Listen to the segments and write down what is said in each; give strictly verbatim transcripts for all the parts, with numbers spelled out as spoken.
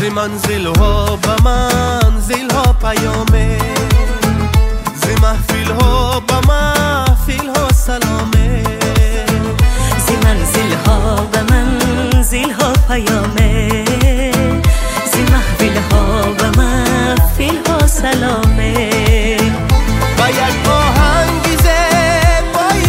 زی منزل ها به منزل ها پیامه، زی محفل ها به محفل ها سلامه، زی منزل ها به منزل ها پیامه، زی محفل ها به محفل ها سلامه. با یک آهنگ زیبای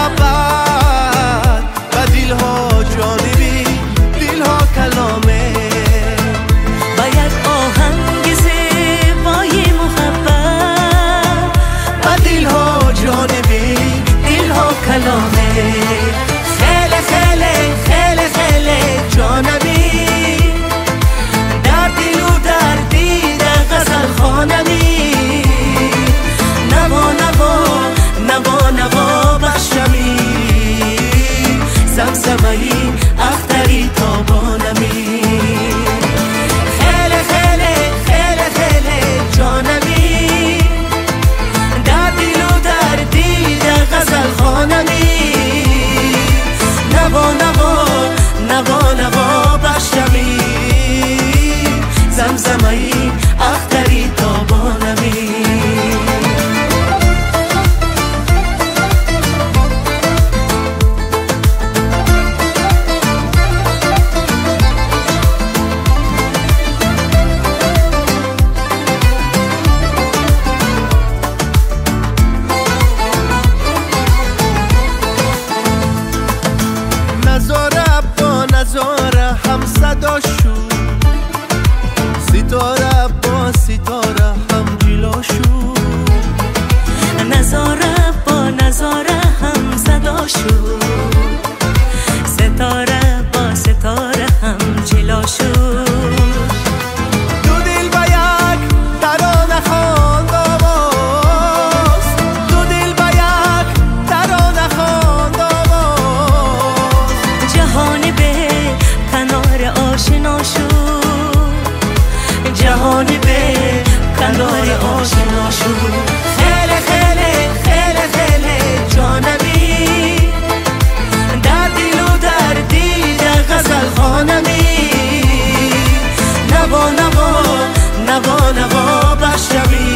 محبت و دل ها جانبی دل ها کلامه، با یک آهنگ زیبای محبت و دل ها جانبی دل ها کلامه. خیلی خیلی خیلی خیلی جانبی در دل و در دید غزل خوانمی، نوا نوا نوا نوا بخشمی، زمزمه‌ای اختری تابانمی. خیلی خیلی خیلی خیلی جانمی در دل و در دید غزل خوانمی، نوا نوا نوا نوا بخشمی، زمزمه‌ای اختری تابانمی. نظاره با نظاره هم صدا شد، ستاره با ستاره هم جلا شد، نظاره با نظاره هم صدا شد، ستاره با ستاره هم جلا شد. دو دل با یک ترانه خواند آواز، دو دل با یک ترانه خواند آواز، جهان به کنار آشنا شد، جهان به کنار آشنا شد. خیلی خیلی خیلی خیلی جانمی در دل و در دید غزل خوانمی، نوا نوا نوا نوا بخشمی،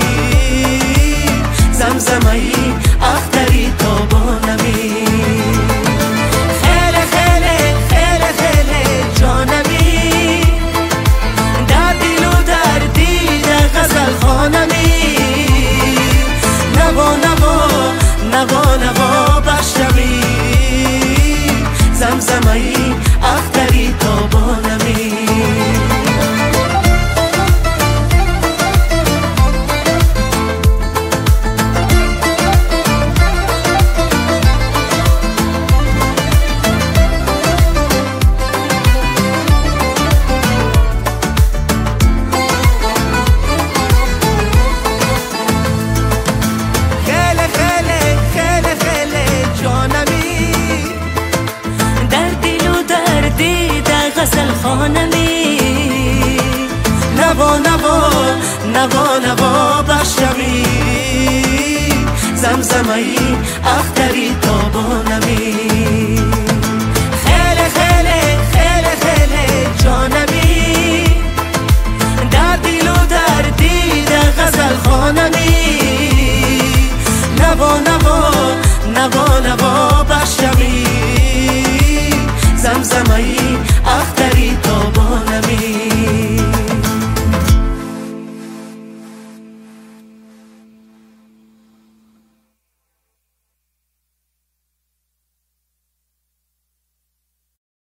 زمزمه‌ای اختری تابانمی. خیلی خیلی خیلی خیلی جانمی در دل و در دید غزل خوانمی، نوا نوا نوا نوا بخشمی، زمزمه‌ای اختری تابانمی. خیلی خیلی خیلی خیلی جانمی در دل و در دید غزل خوانمی، نوا نوا نوا نوا بخشمی، زمزمه‌ای اختری تابانمی. خیلی خیلی خیلی خیلی جانمی در دل و در دید غزل خوانمی، نوا نوا نوا نوا